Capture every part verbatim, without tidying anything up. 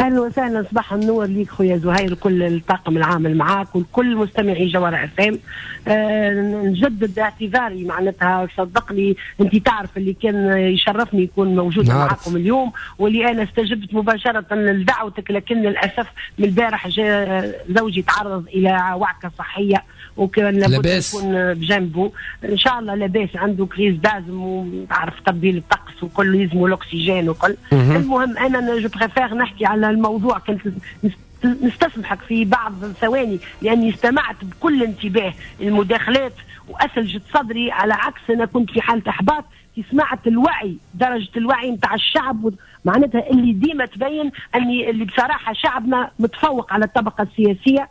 اهلا وسهلا، صباح النور ليك خويا زهير وكل الطاقم العامل معاك وكل مستمعي جوهر اف ام. أه نجدد اعتذاري معناتها، صدقني انت تعرف اللي كان يشرفني يكون موجود معاكم اليوم، واللي انا استجبت مباشره لدعوتك، لكن للاسف من البارح زوجي تعرض الى وعكه صحيه وكان لابد يكون بجنبه. ان شاء الله لاباس، عنده كريز دازم وتعرف تبديل الطقس وكل يلزمه الاكسجين وكل. المهم انا جو بريفير نحكي على الموضوع، كنت نستسمحك في بعض الثواني لاني استمعت بكل انتباه المداخلات واسلجت صدري، على عكس انا كنت في حاله احباط. سمعت الوعي، درجه الوعي نتاع الشعب، معناتها اللي ديما تبين اني اللي بصراحه شعبنا متفوق على الطبقه السياسيه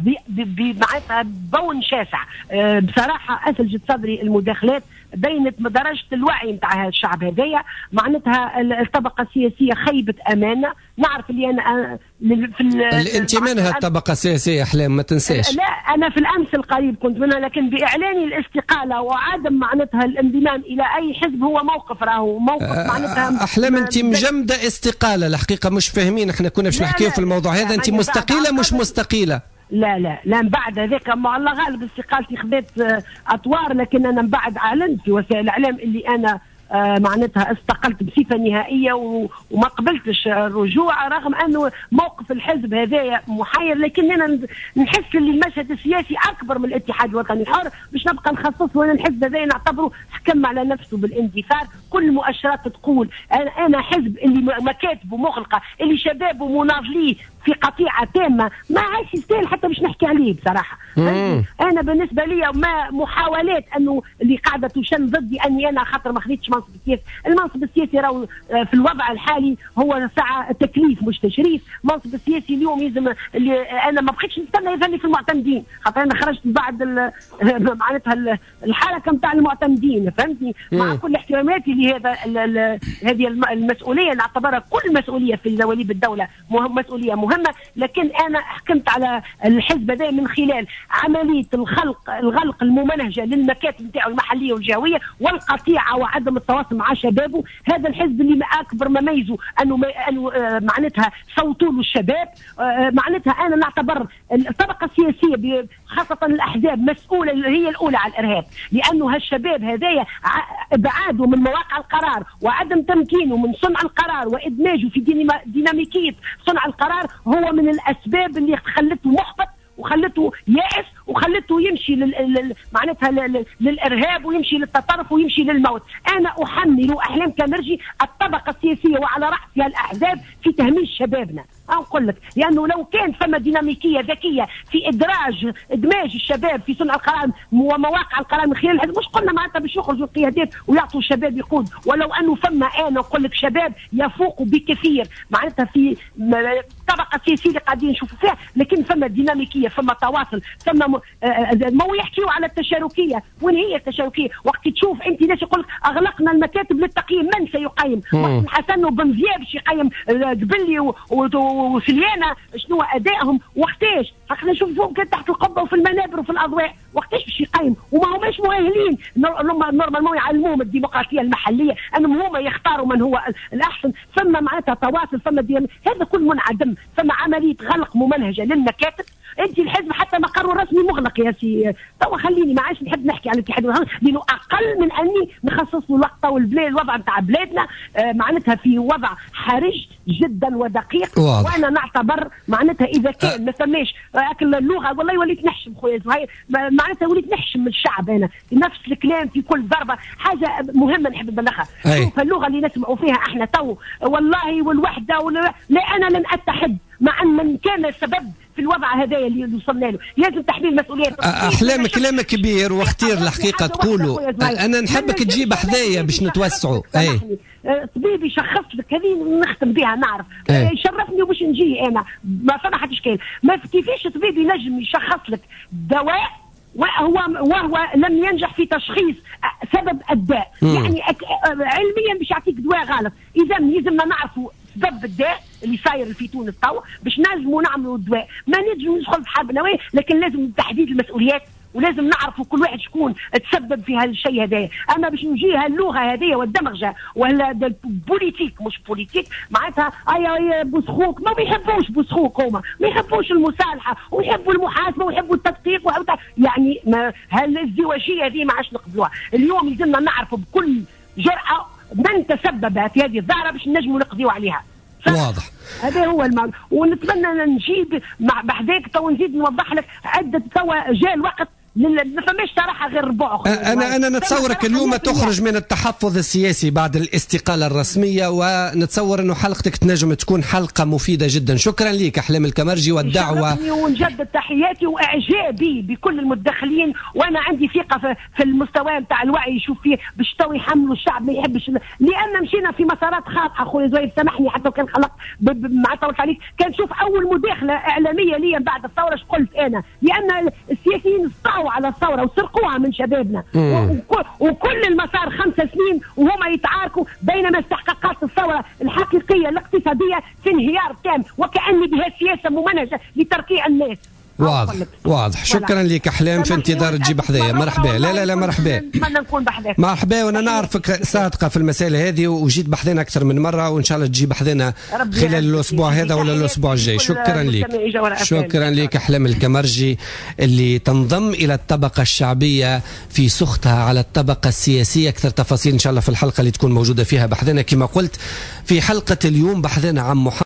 معناتها بون شاسع. أه بصراحه اسلجت صدري المداخلات، بينت درجه الوعي نتاع الشعب هذايا. معناتها الطبقه السياسيه خيبه امانه. نعرف اللي انا في اللي انت منها الطبقه السياسيه احلام، ما تنساش. لا انا في الامس القريب كنت منها، لكن باعلاني الاستقاله وعدم معناتها الانضمام الى اي حزب هو موقف، راهو موقف معناتها احلام انت مجمده استقاله. الحقيقه مش فاهمين، احنا كنا باش نحكيو في الموضوع هذا. انت مستقيله مش مستقيله؟ لا لا لا، من بعد هذاك ما الله غالب استقالتي خذت اطوار، لكن انا من بعد اعلنت في وسائل الاعلام اللي انا آه معناتها استقلت بصفه نهائيه وما قبلتش الرجوع، رغم انه موقف الحزب هذايا محير. لكن انا نحس ان المشهد السياسي اكبر من الاتحاد الوطني الحر، باش نبقى نخصص وانا الحزب هذايا نعتبره حكم على نفسه بالاندثار. كل المؤشرات تقول انا انا حزب اللي مكاتبه مغلقه، اللي شبابه مناضليه في قطيعه تامه، ما عادش يستاهل حتى باش نحكي عليه بصراحه. انا بالنسبه لي ما محاولات انه اللي قاعده تشن ضدي اني انا خاطر ما خذيتش منصب السياسي. المنصب السياسي راهو في الوضع الحالي هو ساعه تكليف مش تشريف. المنصب السياسي اليوم يلزم اللي انا ما بقيتش نستنى يظهر في المعتمدين، خاطر انا خرجت بعد معناتها الحركه نتاع المعتمدين، فهمتني؟ مع كل احتراماتي لهذا هذه المسؤوليه نعتبرها كل مسؤوليه في دواليب الدوله مسؤوليه مهمه، لكن انا حكمت على الحزب هذا من خلال عمليه الخلق الغلق الممنهجه للمكاتب نتاعو المحليه والجهويه والقطيعه وعدم التواصل مع شبابه. هذا الحزب اللي اكبر مميزه انه انه معناتها صوتوا له الشباب. معناتها انا نعتبر الطبقه السياسيه خاصه الاحزاب مسؤوله، هي الاولى على الارهاب، لانه هالشباب هذايا ابعاده من مواقع القرار وعدم تمكينه من صنع القرار وادماجه في ديناميكيه صنع القرار هو من الاسباب اللي خلته محبط وخلته يائس وخلته يمشي لل... معناتها لل... للارهاب ويمشي للتطرف ويمشي للموت. انا احمل احلام كمرجي الطبقه السياسيه وعلى راسها الاحزاب في تهميش شبابنا. أقول لك لأنه لو كان ثم ديناميكية ذكية في إدراج إدماج الشباب في صنع القرار ومواقع القرار من خلال الحزب، مش قلنا معناتها باش يخرجوا القيادات ويعطوا الشباب يقود، ولو أنه ثم أنا أقول لك شباب يفوق بكثير معناتها في طبقة سياسية اللي قاعدين نشوفوا فيها، لكن ثم ديناميكية ثم تواصل ثم ما يحكيوا على التشاركية. وين هي التشاركية؟ وقت تشوف أنت ناس يقول أغلقنا المكاتب للتقييم، من سيقيم؟ وقت الحسن وبن زياد باش يقيم قبلي و... و... وسليانه شنو ادائهم وقتاش؟ خلينا نشوفهم كان تحت القبه وفي المنابر وفي الاضواء، وقتاش باش يقيم؟ وما هماش مؤهلين نورمالمون يعلموهم الديمقراطيه المحليه انهم هما يختاروا من هو الاحسن. ثم معناتها تواصل، ثم هذا كل منعدم، ثم عمليه غلق ممنهجه للمكاتب. انت الحزب حتى مقره الرسمي مغلق يا سي. توا خليني ما عادش نحب نحكي على الاتحاد لانه اقل من اني نخصص له الوقت. والبلاد الوضع نتاع بلادنا آه معناتها في وضع حرج جدا ودقيق، واضح. وانا نعتبر معناتها اذا كان ما ثماش اكل اللغه والله وليت نحشم خويا زهير، معناتها وليت نحشم من الشعب. انا نفس الكلام في كل ضربه. حاجه مهمه نحب نبلغها، شوف اللغه اللي نسمعوا فيها احنا تو والله والوحده ولا لا، انا لن اتحد مع من كان سبب في الوضع هذا اللي وصلنا له. لازم تحميل مسؤوليات. احلام كلام كبير واختير الحقيقه تقولوا. انا نحبك تجيب حذايا باش نتوسعوا. اي طبيبي شخص لك هذه نختم بها نعرف يشرفني وباش نجي انا ما سمحت اشكال. ما كيفاش طبيبي نجم يشخص لك دواء وهو وهو لم ينجح في تشخيص سبب الداء؟ يعني علميا باش يعطيك دواء غلط. اذا لازمنا نعرفوا سبب الداء اللي صاير في تونس تو باش نجموا نعملوا الدواء. ما نجم ندخل في حرب نوويه، لكن لازم تحديد المسؤوليات ولازم نعرفوا كل واحد شكون تسبب في هالشيء هذايا. اما باش نجي هاللغه هذه والدمغه ولا بوليتيك مش بوليتيك معناتها اي بوسخوك ما بيحبوش بوسخوك، هما ما يحبوش المصالحه ويحبوا المحاسبه ويحبوا التدقيق ويحبوا يعني ما هالازدواجيه هذه ما عادش نقبلوها. اليوم لازمنا نعرفوا بكل جرأه من تسبب في هذه الظاهره باش نجموا نقضيو عليها. واضح. هذا هو المعنى. ونتمنى نجيب مع بحذاك تو نزيد نوضح لك عده توا جاء الوقت ما فماش صراحه غير ربع. انا انا نتصورك اليوم تخرج من التحفظ السياسي بعد الاستقاله الرسميه، ونتصور انه حلقتك تنجم تكون حلقه مفيده جدا. شكرا لك احلام الكمرجي والدعوه. ونجدد تحياتي واعجابي بكل المتدخلين، وانا عندي ثقه في, في المستوى نتاع الوعي يشوف فيه باش تو يحملوا الشعب ما يحبش، لان مشينا في مسارات خاطئه. اخويا زويد سامحني حتى كان خلق مع طولت عليك، كان شوف اول مداخله اعلاميه لي بعد الثوره ايش قلت انا؟ لان السياسيين استطاعوا على الثوره وسرقوها من شبابنا، وكل المسار خمسة سنين وهما يتعاركوا بينما استحقاقات الثوره الحقيقيه الاقتصاديه في انهيار تام، وكأن بها سياسه ممنهجه لتركيع الناس. واضح واضح. شكرا لك احلام، في انتظار تجيب حذايا. مرحبا. لا لا لا مرحبا. نتمنى نكون بحذاك. مرحبا. وانا نعرفك صادقه في المساله هذه وجيت بحذنا اكثر من مره، وان شاء الله تجي بحذنا خلال الاسبوع هذا ولا الاسبوع الجاي. شكرا لك. شكرا لك احلام الكمرجي اللي تنضم الى الطبقه الشعبيه في سخطها على الطبقه السياسيه. اكثر تفاصيل ان شاء الله في الحلقه اللي تكون موجوده فيها بحذنا. كما قلت في حلقه اليوم بحذنا عن محمد